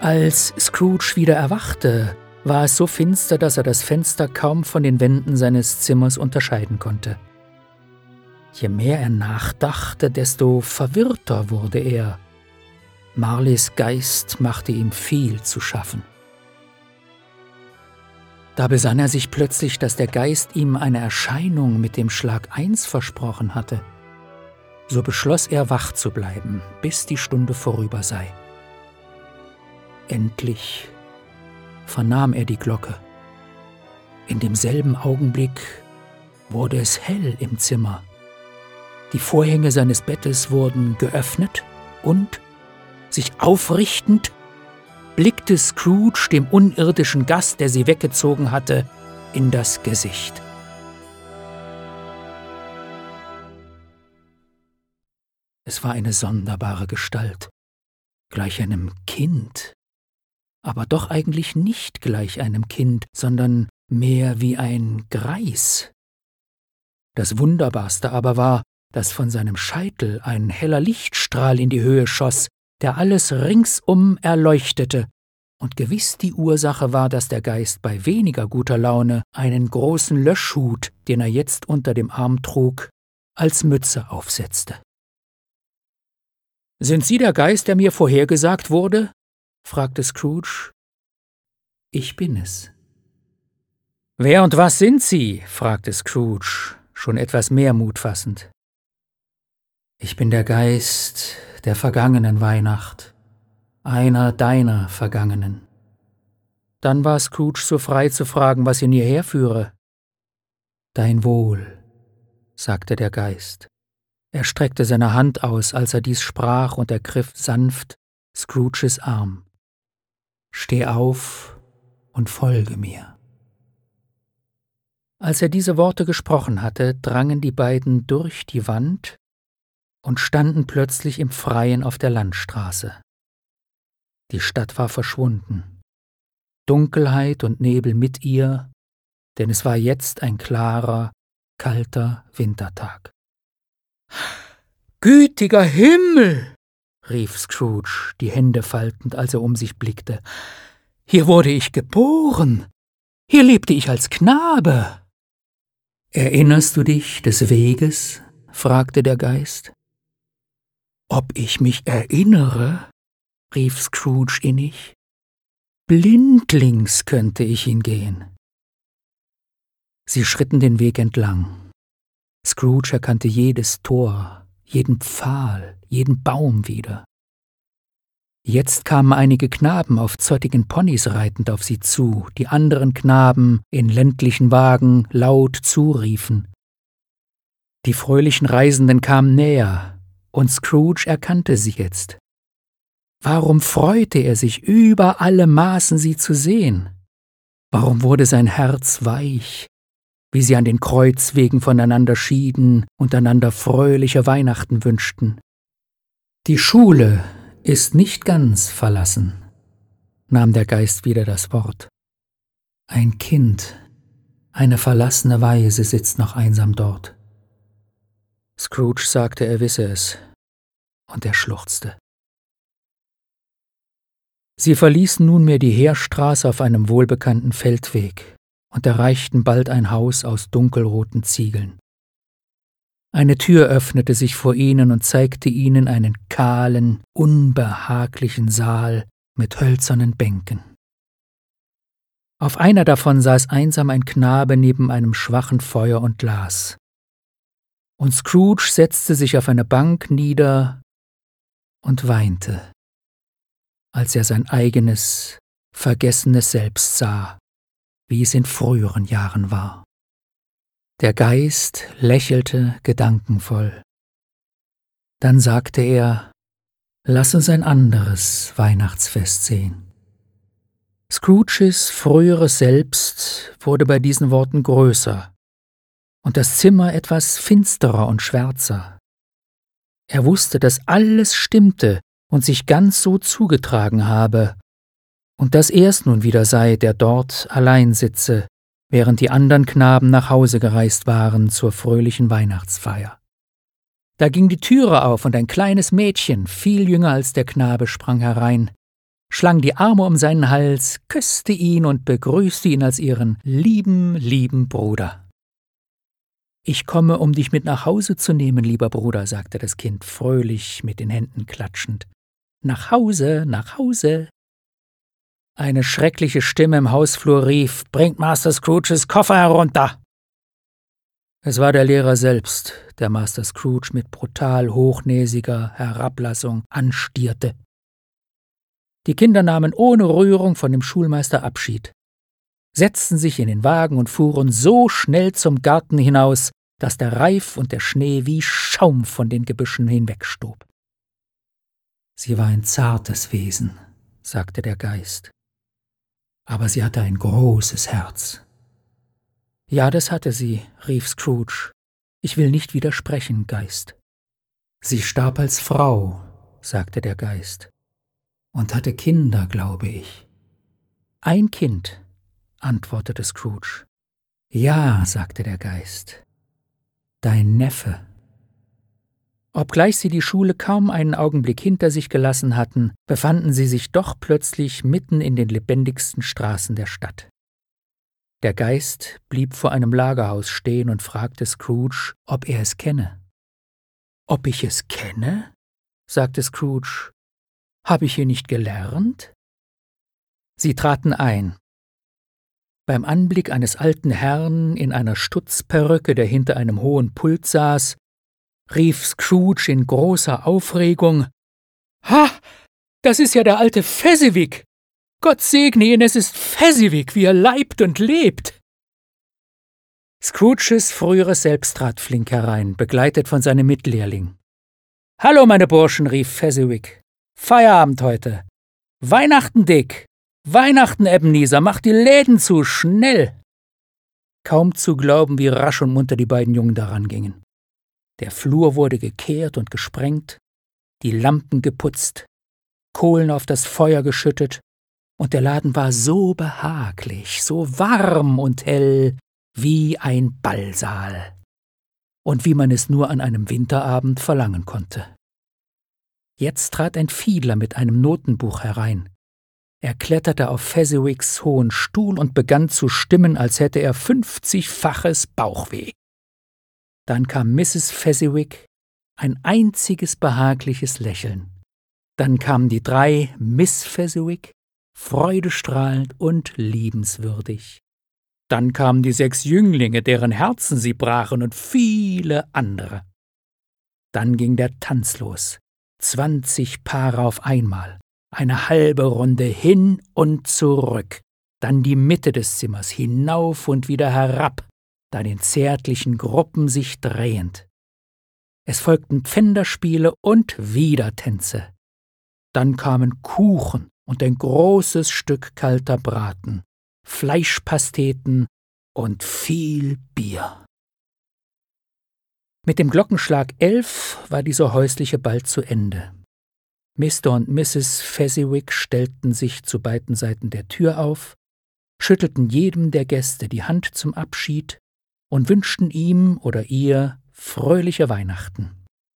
Als Scrooge wieder erwachte, war es so finster, dass er das Fenster kaum von den Wänden seines Zimmers unterscheiden konnte. Je mehr er nachdachte, desto verwirrter wurde er. Marleys Geist machte ihm viel zu schaffen. Da besann er sich plötzlich, dass der Geist ihm eine Erscheinung mit dem Schlag 1 versprochen hatte. So beschloss er, wach zu bleiben, bis die Stunde vorüber sei. Endlich vernahm er die Glocke. In demselben Augenblick wurde es hell im Zimmer. Die Vorhänge seines Bettes wurden geöffnet und, sich aufrichtend, blickte Scrooge dem unirdischen Gast, der sie weggezogen hatte, in das Gesicht. Es war eine sonderbare Gestalt, gleich einem Kind, aber doch eigentlich nicht gleich einem Kind, sondern mehr wie ein Greis. Das Wunderbarste aber war, dass von seinem Scheitel ein heller Lichtstrahl in die Höhe schoss, der alles ringsum erleuchtete, und gewiss die Ursache war, dass der Geist bei weniger guter Laune einen großen Löschhut, den er jetzt unter dem Arm trug, als Mütze aufsetzte. »Sind Sie der Geist, der mir vorhergesagt wurde?« fragte Scrooge. »Ich bin es.« »Wer und was sind Sie?« fragte Scrooge, schon etwas mehr Mut fassend. »Ich bin der Geist der vergangenen Weihnacht, einer deiner vergangenen.« Dann war Scrooge so frei zu fragen, was ihn hierher führe. »Dein Wohl«, sagte der Geist. Er streckte seine Hand aus, als er dies sprach, und ergriff sanft Scrooges Arm. »Steh auf und folge mir.« Als er diese Worte gesprochen hatte, drangen die beiden durch die Wand und standen plötzlich im Freien auf der Landstraße. Die Stadt war verschwunden. Dunkelheit und Nebel mit ihr, denn es war jetzt ein klarer, kalter Wintertag. »Gütiger Himmel«, rief Scrooge, die Hände faltend, als er um sich blickte. »Hier wurde ich geboren. Hier lebte ich als Knabe.« »Erinnerst du dich des Weges?« fragte der Geist. »Ob ich mich erinnere?« rief Scrooge innig. »Blindlings könnte ich ihn gehen.« Sie schritten den Weg entlang. Scrooge erkannte jedes Tor, jeden Pfahl, jeden Baum wieder. Jetzt kamen einige Knaben auf zottigen Ponys reitend auf sie zu, die anderen Knaben in ländlichen Wagen laut zuriefen. Die fröhlichen Reisenden kamen näher, und Scrooge erkannte sie jetzt. Warum freute er sich über alle Maßen, sie zu sehen? Warum wurde sein Herz weich, wie sie an den Kreuzwegen voneinander schieden und einander fröhliche Weihnachten wünschten? »Die Schule ist nicht ganz verlassen«, nahm der Geist wieder das Wort. »Ein Kind, eine verlassene Waise sitzt noch einsam dort.« Scrooge sagte, er wisse es, und er schluchzte. Sie verließen nunmehr die Heerstraße auf einem wohlbekannten Feldweg und erreichten bald ein Haus aus dunkelroten Ziegeln. Eine Tür öffnete sich vor ihnen und zeigte ihnen einen kahlen, unbehaglichen Saal mit hölzernen Bänken. Auf einer davon saß einsam ein Knabe neben einem schwachen Feuer und las. Und Scrooge setzte sich auf eine Bank nieder und weinte, als er sein eigenes, vergessenes Selbst sah, wie es in früheren Jahren war. Der Geist lächelte gedankenvoll. Dann sagte er, »Lass uns ein anderes Weihnachtsfest sehen.« Scrooges früheres Selbst wurde bei diesen Worten größer und das Zimmer etwas finsterer und schwärzer. Er wusste, dass alles stimmte und sich ganz so zugetragen habe, und dass er's nun wieder sei, der dort allein sitze, während die anderen Knaben nach Hause gereist waren zur fröhlichen Weihnachtsfeier. Da ging die Türe auf und ein kleines Mädchen, viel jünger als der Knabe, sprang herein. schlang die Arme um seinen Hals, küsste ihn und begrüßte ihn als ihren lieben Bruder. »Ich komme, um dich mit nach Hause zu nehmen, lieber Bruder«, sagte das Kind fröhlich mit den Händen klatschend. »Nach Hause, nach Hause!« Eine schreckliche Stimme im Hausflur rief: »Bringt Master Scrooges Koffer herunter!« Es war der Lehrer selbst, der Master Scrooge mit brutal hochnäsiger Herablassung anstierte. Die Kinder nahmen ohne Rührung von dem Schulmeister Abschied, setzten sich in den Wagen und fuhren so schnell zum Garten hinaus, dass der Reif und der Schnee wie Schaum von den Gebüschen hinwegstob. »Sie war ein zartes Wesen«, sagte der Geist, »aber sie hatte ein großes Herz.« »Ja, das hatte sie«, rief Scrooge. »Ich will nicht widersprechen, Geist.« »Sie starb als Frau«, sagte der Geist, »und hatte Kinder, glaube ich.« »Ein Kind«, antwortete Scrooge. »Ja«, sagte der Geist, »dein Neffe.« Obgleich sie die Schule kaum einen Augenblick hinter sich gelassen hatten, befanden sie sich doch plötzlich mitten in den lebendigsten Straßen der Stadt. Der Geist blieb vor einem Lagerhaus stehen und fragte Scrooge, ob er es kenne. »Ob ich es kenne?« sagte Scrooge. »Habe ich hier nicht gelernt?« Sie traten ein. Beim Anblick eines alten Herrn in einer Stutzperücke, der hinter einem hohen Pult saß, rief Scrooge in großer Aufregung: »Ha, das ist ja der alte Fezziwig! Gott segne ihn, es ist Fezziwig, wie er leibt und lebt!« Scrooges früheres Selbst trat flink herein, begleitet von seinem Mitlehrling. »Hallo, meine Burschen«, rief Fezziwig. »Feierabend heute. Weihnachten, Dick! Weihnachten, Ebenezer! Macht die Läden zu, schnell!« Kaum zu glauben, wie rasch und munter die beiden Jungen daran gingen. Der Flur wurde gekehrt und gesprengt, die Lampen geputzt, Kohlen auf das Feuer geschüttet, und der Laden war so behaglich, so warm und hell wie ein Ballsaal, und wie man es nur an einem Winterabend verlangen konnte. Jetzt trat ein Fiedler mit einem Notenbuch herein. Er kletterte auf Fezziwigs hohen Stuhl und begann zu stimmen, als hätte er 50-faches Bauchweh. Dann kam Mrs. Fezziwig, ein einziges behagliches Lächeln. Dann kamen die 3 Miss Fezziwig, freudestrahlend und liebenswürdig. Dann kamen die 6 Jünglinge, deren Herzen sie brachen, und viele andere. Dann ging der Tanz los. 20 Paare auf einmal, eine halbe Runde hin und zurück, dann die Mitte des Zimmers, hinauf und wieder herab, dann in zärtlichen Gruppen sich drehend. Es folgten Pfänderspiele und wieder Tänze. Dann kamen Kuchen und ein großes Stück kalter Braten, Fleischpasteten und viel Bier. Mit dem Glockenschlag 11 war dieser häusliche Ball zu Ende. Mr. und Mrs. Fezziwig stellten sich zu beiden Seiten der Tür auf, schüttelten jedem der Gäste die Hand zum Abschied und wünschten ihm oder ihr fröhliche Weihnachten.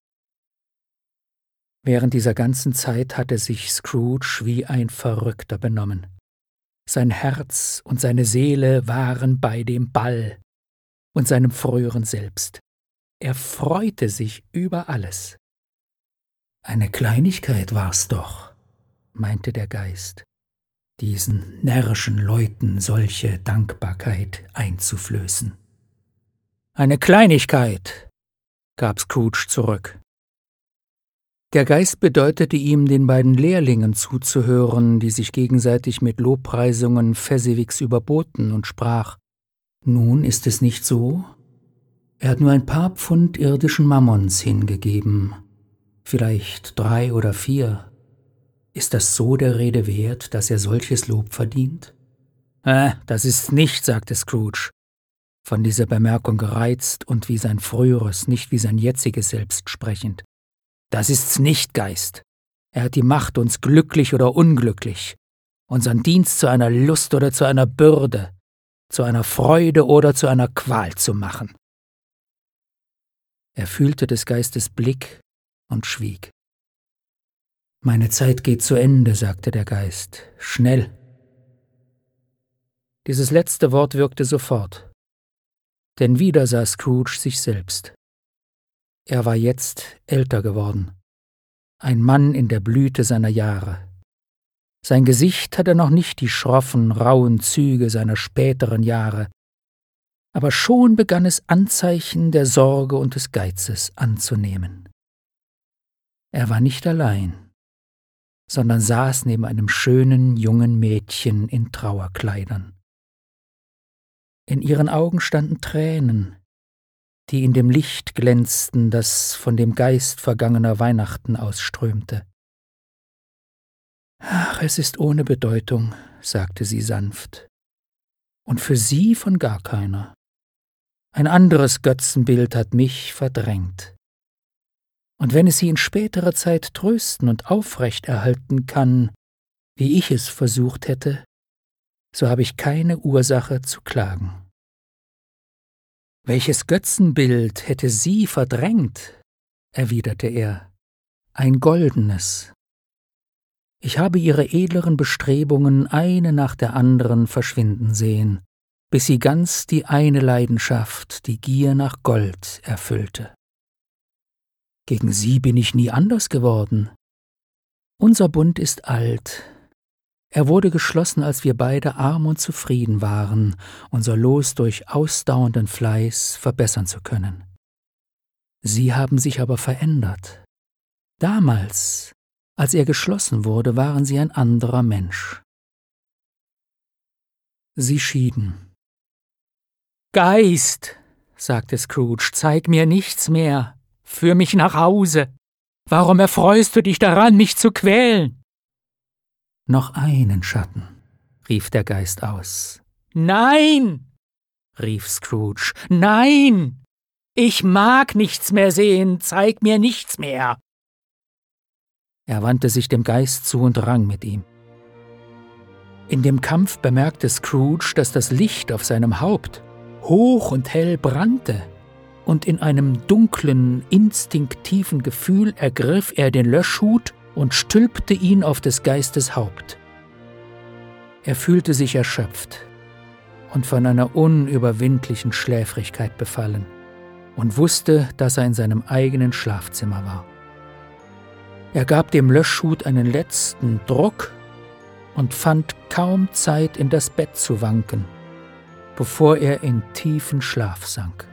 Während dieser ganzen Zeit hatte sich Scrooge wie ein Verrückter benommen. Sein Herz und seine Seele waren bei dem Ball und seinem früheren Selbst. Er freute sich über alles. »Eine Kleinigkeit war's doch«, meinte der Geist, »diesen närrischen Leuten solche Dankbarkeit einzuflößen.« »Eine Kleinigkeit«, gab Scrooge zurück. Der Geist bedeutete ihm, den beiden Lehrlingen zuzuhören, die sich gegenseitig mit Lobpreisungen Fezziwigs überboten, und sprach: »Nun ist es nicht so? Er hat nur ein paar Pfund irdischen Mammons hingegeben, vielleicht 3 oder 4. Ist das so der Rede wert, dass er solches Lob verdient?« »Das ist nicht«, sagte Scrooge, von dieser Bemerkung gereizt und wie sein früheres, nicht wie sein jetziges Selbst sprechend. »Das ist's nicht, Geist. Er hat die Macht, uns glücklich oder unglücklich, unseren Dienst zu einer Lust oder zu einer Bürde, zu einer Freude oder zu einer Qual zu machen.« Er fühlte des Geistes Blick und schwieg. Meine Zeit geht zu Ende, sagte der Geist. Schnell. Dieses letzte Wort wirkte sofort. Denn wieder sah Scrooge sich selbst. Er war jetzt älter geworden. Ein Mann in der Blüte seiner Jahre. Sein Gesicht hatte noch nicht die schroffen, rauen Züge seiner späteren Jahre, aber schon begann es Anzeichen der Sorge und des Geizes anzunehmen. Er war nicht allein, sondern saß neben einem schönen, jungen Mädchen in Trauerkleidern. In ihren Augen standen Tränen, die in dem Licht glänzten, das von dem Geist vergangener Weihnachten ausströmte. »Ach, es ist ohne Bedeutung«, sagte sie sanft, »und für Sie von gar keiner. Ein anderes Götzenbild hat mich verdrängt. Und wenn es Sie in späterer Zeit trösten und aufrechterhalten kann, wie ich es versucht hätte, so habe ich keine Ursache zu klagen.« »Welches Götzenbild hätte Sie verdrängt?« erwiderte er. »Ein goldenes. Ich habe Ihre edleren Bestrebungen eine nach der anderen verschwinden sehen, bis sie ganz die eine Leidenschaft, die Gier nach Gold, erfüllte. Gegen Sie bin ich nie anders geworden. Unser Bund ist alt. Er wurde geschlossen, als wir beide arm und zufrieden waren, unser Los durch ausdauernden Fleiß verbessern zu können. Sie haben sich aber verändert. Damals, als er geschlossen wurde, waren Sie ein anderer Mensch.« Sie schieden. »Geist«, sagte Scrooge, »zeig mir nichts mehr. Führ mich nach Hause. Warum erfreust du dich daran, mich zu quälen?« »Noch einen Schatten«, rief der Geist aus. »Nein«, rief Scrooge, »nein! Ich mag nichts mehr sehen, zeig mir nichts mehr!« Er wandte sich dem Geist zu und rang mit ihm. In dem Kampf bemerkte Scrooge, dass das Licht auf seinem Haupt hoch und hell brannte, und in einem dunklen, instinktiven Gefühl ergriff er den Löschhut und stülpte ihn auf des Geistes Haupt. Er fühlte sich erschöpft und von einer unüberwindlichen Schläfrigkeit befallen und wusste, dass er in seinem eigenen Schlafzimmer war. Er gab dem Löschhut einen letzten Druck und fand kaum Zeit, in das Bett zu wanken, bevor er in tiefen Schlaf sank.